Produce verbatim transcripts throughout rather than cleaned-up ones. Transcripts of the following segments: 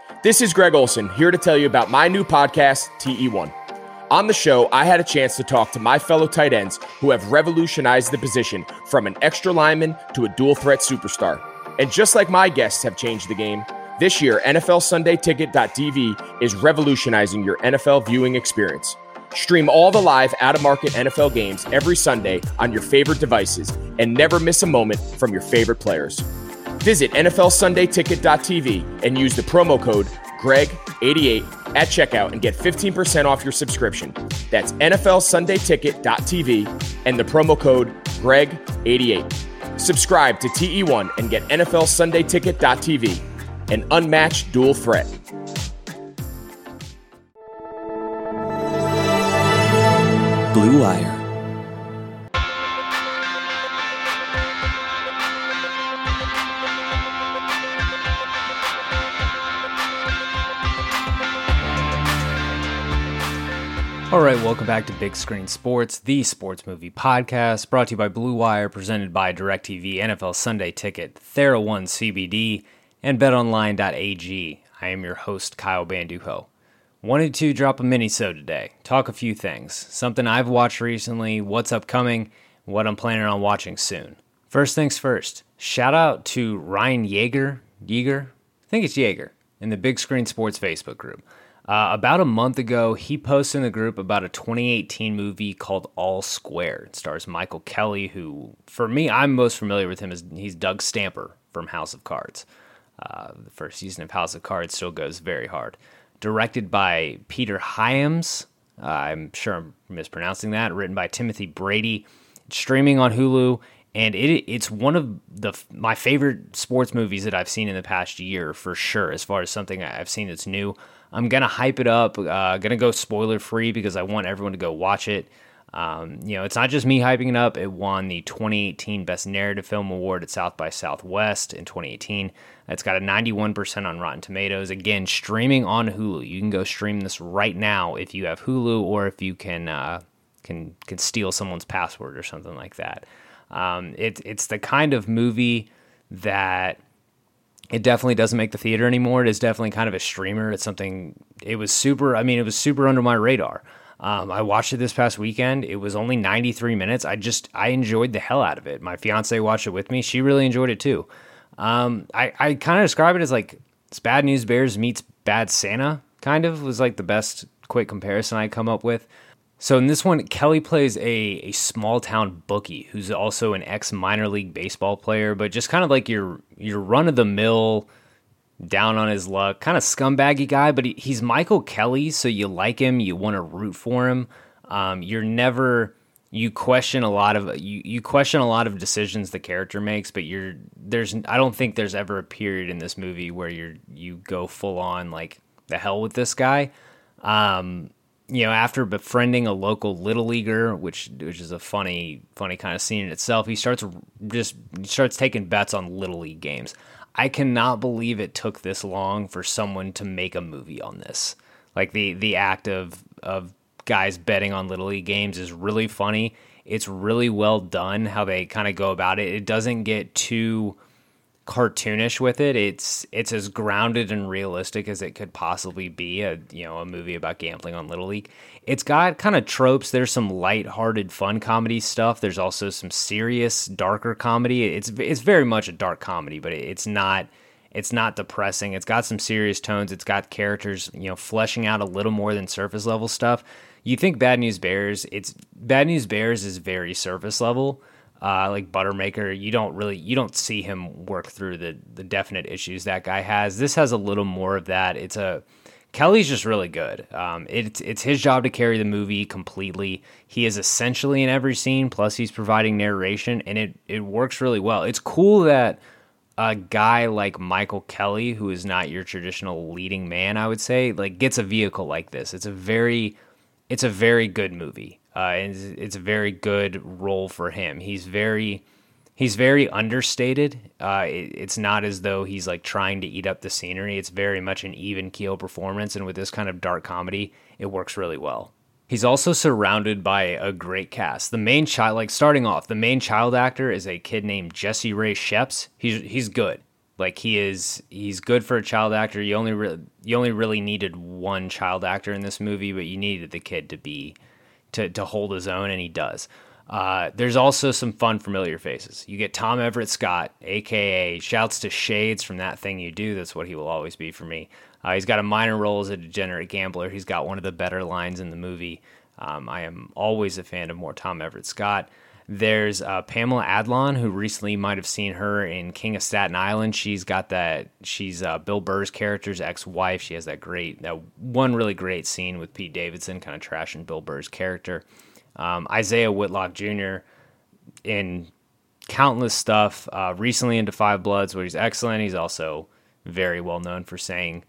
This is Greg Olson, here to tell you about my new podcast, T E one. On the show, I had a chance to talk to my fellow tight ends who have revolutionized the position from an extra lineman to a dual threat superstar. And just like my guests have changed the game, this year, N F L Sunday Ticket dot T V is revolutionizing your N F L viewing experience. Stream all the live out-of-market N F L games every Sunday on your favorite devices and never miss a moment from your favorite players. Visit N F L Sunday Ticket dot T V and use the promo code Greg eighty-eight at checkout and get fifteen percent off your subscription. That's N F L Sunday Ticket dot T V and the promo code Greg eighty-eight. Subscribe to T E one and get N F L Sunday Ticket dot T V, an unmatched dual threat. Blue Wire. All right, welcome back to Big Screen Sports, the sports movie podcast, brought to you by Blue Wire, presented by DirecTV, N F L Sunday Ticket, Thera one C B D, and bet online dot A G. I am your host, Kyle Banduho. Wanted to drop a mini-sode today, talk a few things, something I've watched recently, what's upcoming, what I'm planning on watching soon. First things first, shout out to Ryan Yeager, Yeager? I think it's Yeager, in the Big Screen Sports Facebook group. Uh, about a month ago, he posted in the group about a twenty eighteen movie called All Square. It stars Michael Kelly, who, for me, I'm most familiar with him as he's Doug Stamper from House of Cards. Uh, the first season of House of Cards still goes very hard. Directed by Peter Hyams, uh, I'm sure I'm mispronouncing that. Written by Timothy Brady. It's streaming on Hulu, and it it's one of the my favorite sports movies that I've seen in the past year for sure. As far as something I've seen that's new. I'm going to hype it up, uh, going to go spoiler-free because I want everyone to go watch it. Um, you know, it's not just me hyping it up. It won the twenty eighteen Best Narrative Film Award at South by Southwest in twenty eighteen. It's got a ninety-one percent on Rotten Tomatoes. Again, streaming on Hulu. You can go stream this right now if you have Hulu or if you can uh, can can steal someone's password or something like that. Um, it, it's the kind of movie that... It definitely doesn't make the theater anymore. It is definitely kind of a streamer. It's something, it was super, I mean, it was super under my radar. Um, I watched it this past weekend. It was only ninety-three minutes. I just, I enjoyed the hell out of it. My fiance watched it with me. She really enjoyed it too. Um, I, I kind of describe it as like, it's Bad News Bears meets Bad Santa, kind of, was like the best quick comparison I come up with. So in this one, Kelly plays a, a small-town bookie who's also an ex-minor league baseball player, but just kind of like your your run-of-the-mill, down-on-his-luck, kind of scumbaggy guy, but he, he's Michael Kelly, so you like him, you want to root for him. Um, you're never... You question a lot of you, you question a lot of decisions the character makes, but you're there's I don't think there's ever a period in this movie where you're you go full-on, like, the hell with this guy. Um... You know, after befriending a local little leaguer, which which is a funny, funny kind of scene in itself, he starts just he starts taking bets on little league games. I cannot believe it took this long for someone to make a movie on this. Like the the act of of guys betting on little league games is really funny. It's really well done how they kind of go about it. It doesn't get too cartoonish with it. It's it's as grounded and realistic as it could possibly be. A you know a movie about gambling on Little League. It's got kind of tropes. There's some lighthearted, fun comedy stuff. There's also some serious, darker comedy. It's it's very much a dark comedy, but it's not it's not depressing. It's got some serious tones. It's got characters you know fleshing out a little more than surface level stuff. You think Bad News Bears? It's Bad News Bears is very surface level. Uh, like Buttermaker, you don't really, you don't see him work through the the definite issues that guy has. This has a little more of that. It's a, Kelly's just really good. Um, it's it's his job to carry the movie completely. He is essentially in every scene, plus he's providing narration, and it, it works really well. It's cool that a guy like Michael Kelly, who is not your traditional leading man, I would say, like gets a vehicle like this. It's a very, it's a very good movie. Uh, and it's a very good role for him. He's very, he's very understated. Uh, it, it's not as though he's like trying to eat up the scenery. It's very much an even keel performance, and with this kind of dark comedy, it works really well. He's also surrounded by a great cast. The main child, like starting off, the main child actor is a kid named Jesse Ray Sheps. He's he's good. Like he is, he's good for a child actor. You only re- you only really needed one child actor in this movie, but you needed the kid to be to to hold his own, and he does. Uh, there's also some fun familiar faces. You get Tom Everett Scott, aka shouts to Shades from That Thing You Do. That's what he will always be for me. Uh, he's got a minor role as a degenerate gambler. He's got one of the better lines in the movie. Um, I am always a fan of more Tom Everett Scott. There's uh, Pamela Adlon, who recently might have seen her in King of Staten Island. She's got that. She's uh, Bill Burr's character's ex-wife. She has that great, that one really great scene with Pete Davidson, kind of trashing Bill Burr's character. Um, Isaiah Whitlock Junior in countless stuff. Uh, recently into Five Bloods, where he's excellent. He's also very well known for saying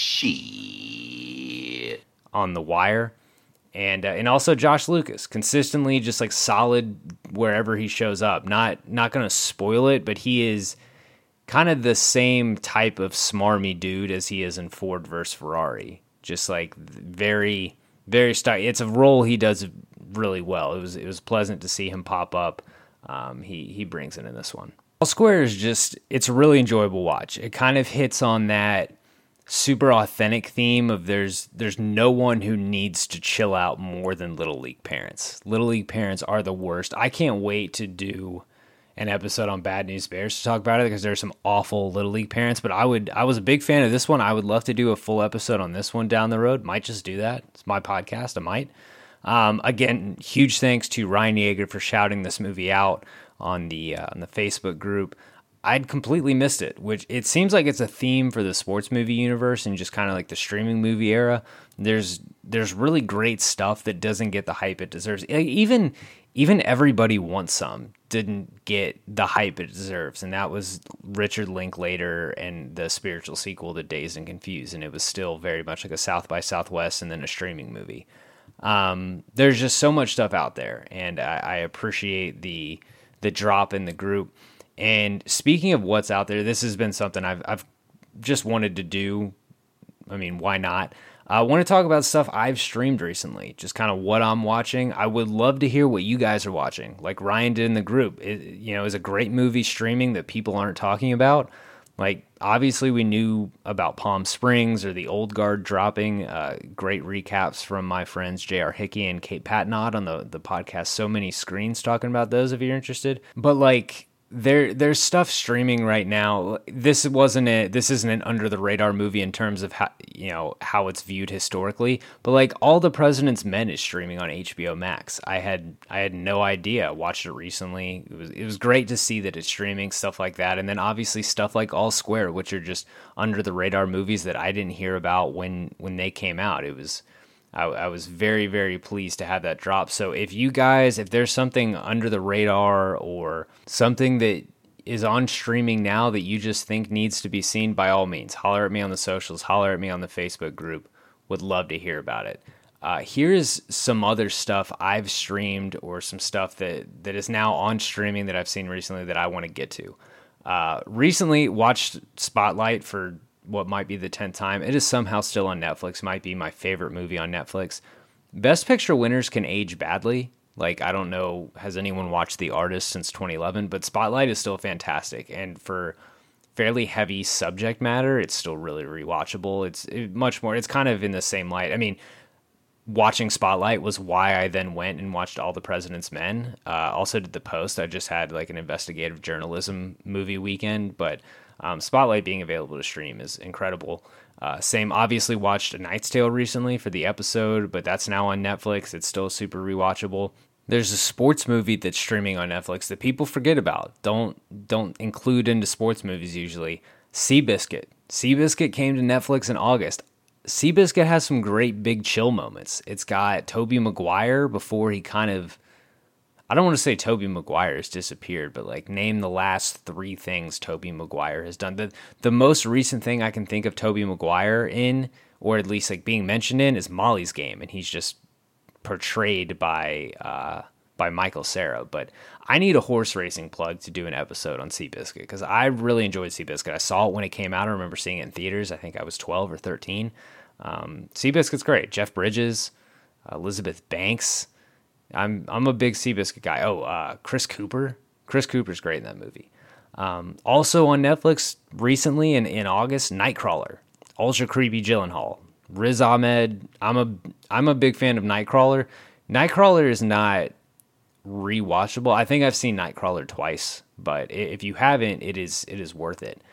"shit" on The Wire. And uh, and also Josh Lucas, consistently just like solid wherever he shows up. Not not going to spoil it, but he is kind of the same type of smarmy dude as he is in Ford versus Ferrari. Just like very, very stylish. It's a role he does really well. It was it was pleasant to see him pop up. Um, he, he brings it in this one. All Square is just, it's a really enjoyable watch. It kind of hits on that super authentic theme of there's there's no one who needs to chill out more than Little League parents. Little League parents are the worst. I can't wait to do an episode on Bad News Bears to talk about it because there's some awful Little League parents, but I would I was a big fan of this one. I would love to do a full episode on this one down the road. Might just do that. It's my podcast. I might. Um, again, huge thanks to Ryan Yeager for shouting this movie out on the uh, on the Facebook group. I'd completely missed it, which it seems like it's a theme for the sports movie universe and just kind of like the streaming movie era. There's there's really great stuff that doesn't get the hype it deserves. Even even Everybody Wants Some didn't get the hype it deserves, and that was Richard Linklater and the spiritual sequel to Dazed and Confused, and it was still very much like a South by Southwest and then a streaming movie. Um, there's just so much stuff out there, and I, I appreciate the the drop in the group. And speaking of what's out there, this has been something I've I've just wanted to do. I mean, why not? I want to talk about stuff I've streamed recently, just kind of what I'm watching. I would love to hear what you guys are watching, like Ryan did in the group. It, you know, is a great movie streaming that people aren't talking about. Like, obviously, we knew about Palm Springs or The Old Guard dropping. Uh, great recaps from my friends J R Hickey and Kate Patnod on the, the podcast So Many Screens, talking about those if you're interested. But, like, there there's stuff streaming right now. This wasn't a, this isn't an under the radar movie in terms of how, you know, how it's viewed historically, but like All the President's Men is streaming on H B O Max. I had I had no idea. I watched it recently. It was it was great to see that it's streaming, stuff like that. And then obviously stuff like All Square, which are just under the radar movies that I didn't hear about when when they came out. It was I, I was very, very pleased to have that drop. So if you guys, if there's something under the radar or something that is on streaming now that you just think needs to be seen, by all means, holler at me on the socials, holler at me on the Facebook group. Would love to hear about it. Uh, here's some other stuff I've streamed or some stuff that, that is now on streaming that I've seen recently that I want to get to. Uh, recently watched Spotlight for what might be the tenth time. It is somehow still on Netflix. Might be my favorite movie on Netflix. Best Picture winners can age badly. Like, I don't know, has anyone watched The Artist since twenty eleven? But Spotlight is still fantastic. And for fairly heavy subject matter, it's still really rewatchable. It's it, much more, it's kind of in the same light. I mean, watching Spotlight was why I then went and watched All the President's Men. Uh, also did The Post. I just had like an investigative journalism movie weekend, but Um, Spotlight being available to stream is incredible. Uh, same, obviously watched A Knight's Tale recently for the episode, but that's now on Netflix. It's still super rewatchable. There's a sports movie that's streaming on Netflix that people forget about. Don't don't include into sports movies usually. Seabiscuit. Seabiscuit came to Netflix in August. Seabiscuit has some great big chill moments. It's got Tobey Maguire before he kind of, I don't want to say Tobey Maguire has disappeared, but like name the last three things Tobey Maguire has done. The the most recent thing I can think of Tobey Maguire in, or at least like being mentioned in, is Molly's Game, and he's just portrayed by uh, by Michael Cera. But I need a horse racing plug to do an episode on Seabiscuit because I really enjoyed Seabiscuit. I saw it when it came out. I remember seeing it in theaters. I think I was twelve or thirteen. Um, Seabiscuit's great. Jeff Bridges, uh, Elizabeth Banks. I'm I'm a big Seabiscuit guy. Oh, uh, Chris Cooper. Chris Cooper's great in that movie. Um, also on Netflix recently in, in August, Nightcrawler, ultra creepy Gyllenhaal, Riz Ahmed. I'm a I'm a big fan of Nightcrawler. Nightcrawler is not rewatchable. I think I've seen Nightcrawler twice, but if you haven't, it is it is worth it.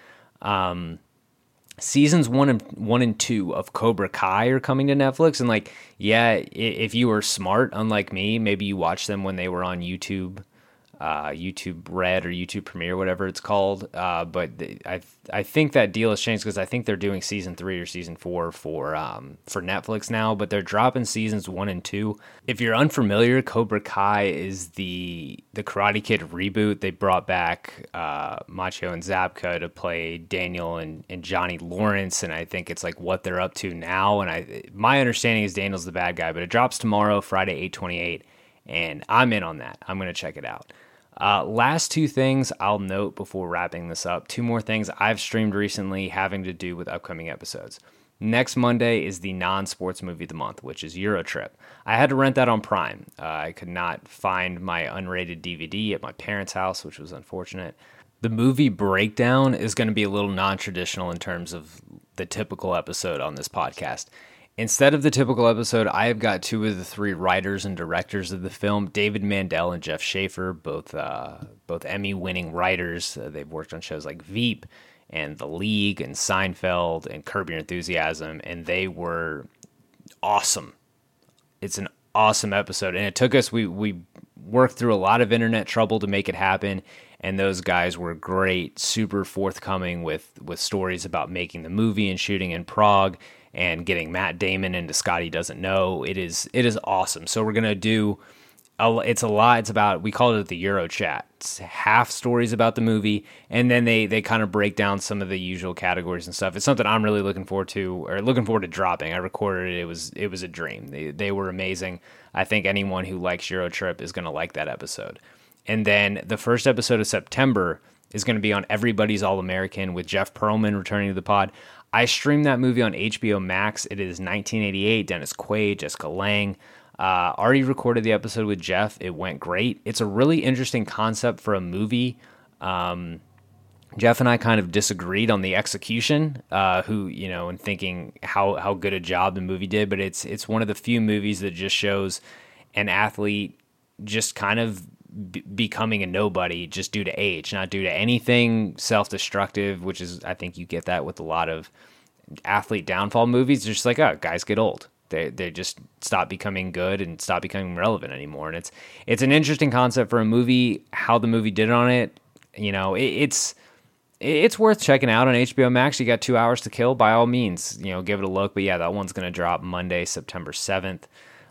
Um, seasons one and one and two of Cobra Kai are coming to Netflix, and like, yeah, if you were smart, unlike me, maybe you watched them when they were on YouTube. Uh, YouTube Red or YouTube Premiere, whatever it's called. Uh, but th- I I think that deal has changed because I think they're doing season three or season four for um, for Netflix now. But they're dropping seasons one and two. If you're unfamiliar, Cobra Kai is the the Karate Kid reboot. They brought back uh, Macho and Zabka to play Daniel and, and Johnny Lawrence, and I think it's like what they're up to now. And I my understanding is Daniel's the bad guy, but it drops tomorrow, Friday, eight twenty-eight, and I'm in on that. I'm gonna check it out. Uh, last two things I'll note before wrapping this up. Two more things I've streamed recently having to do with upcoming episodes. Next Monday is the non-sports movie of the month, which is Eurotrip. I had to rent that on Prime. Uh, I could not find my unrated D V D at my parents' house, which was unfortunate. The movie breakdown is going to be a little non-traditional in terms of the typical episode on this podcast. Instead of the typical episode, I have got two of the three writers and directors of the film, David Mandel and Jeff Schaffer, both uh, both Emmy-winning writers. Uh, they've worked on shows like Veep and The League and Seinfeld and Curb Your Enthusiasm, and they were awesome. It's an awesome episode, and it took us, we, we worked through a lot of internet trouble to make it happen, and those guys were great, super forthcoming with, with stories about making the movie and shooting in Prague, and getting Matt Damon into Scotty Doesn't Know. It is it is awesome. So we're going to do, a, it's a lot, it's about, we call it the Euro Chat. It's half stories about the movie, and then they they kind of break down some of the usual categories and stuff. It's something I'm really looking forward to, or looking forward to dropping. I recorded it, it was it was a dream. They, they were amazing. I think anyone who likes Eurotrip is going to like that episode. And then the first episode of September is going to be on Everybody's All-American with Jeff Pearlman returning to the pod. I streamed that movie on H B O Max. It is nineteen eighty-eight, Dennis Quaid, Jessica Lange. Uh, already recorded the episode with Jeff. It went great. It's a really interesting concept for a movie. Um, Jeff and I kind of disagreed on the execution, uh, who, you know, and thinking how, how good a job the movie did, but it's it's one of the few movies that just shows an athlete just kind of b- becoming a nobody just due to age, not due to anything self-destructive, which is, I think you get that with a lot of athlete downfall movies. They're just like, oh, guys get old. They they just stop becoming good and stop becoming relevant anymore. And it's it's an interesting concept for a movie. How the movie did on it, you know, it, it's it's worth checking out on H B O Max. You got two hours to kill. By all means, you know, give it a look. But yeah, that one's going to drop Monday, September seventh.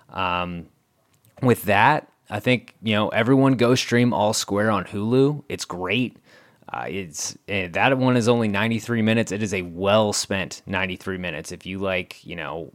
Um, with that, I think, you know, everyone go stream All Square on Hulu. It's great. Uh, it's that one is only ninety-three minutes. It is a well spent ninety-three minutes. If you like, you know,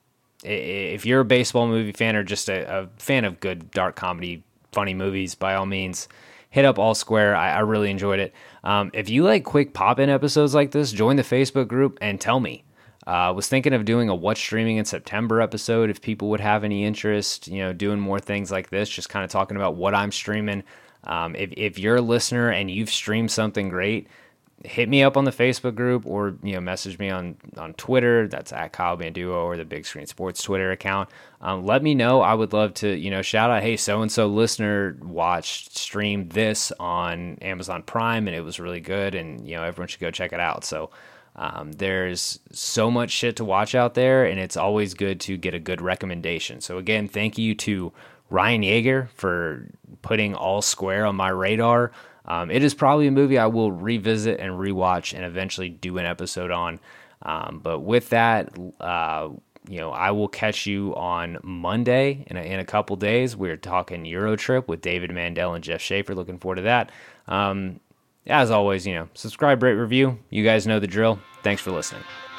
if you're a baseball movie fan or just a, a fan of good dark comedy, funny movies, by all means, hit up All Square. I, I really enjoyed it. Um, if you like quick pop-in episodes like this, join the Facebook group and tell me. I uh, was thinking of doing a What's Streaming in September episode if people would have any interest, you know, doing more things like this, just kind of talking about what I'm streaming. Um, if, if you're a listener and you've streamed something great, hit me up on the Facebook group or, you know, message me on, on Twitter. That's at Kyle Banduo or the Big Screen Sports Twitter account. Um, let me know. I would love to, you know, shout out, hey, so-and-so listener watched, streamed this on Amazon Prime and it was really good. And, you know, everyone should go check it out. So um, there's so much shit to watch out there and it's always good to get a good recommendation. So again, thank you to Ryan Yeager for putting All Square on my radar. Um, it is probably a movie I will revisit and rewatch and eventually do an episode on. Um, but with that, uh, you know, I will catch you on Monday in a, in a couple days. We're talking Eurotrip with David Mandel and Jeff Schaffer. Looking forward to that. Um, as always, you know, subscribe, rate, review. You guys know the drill. Thanks for listening.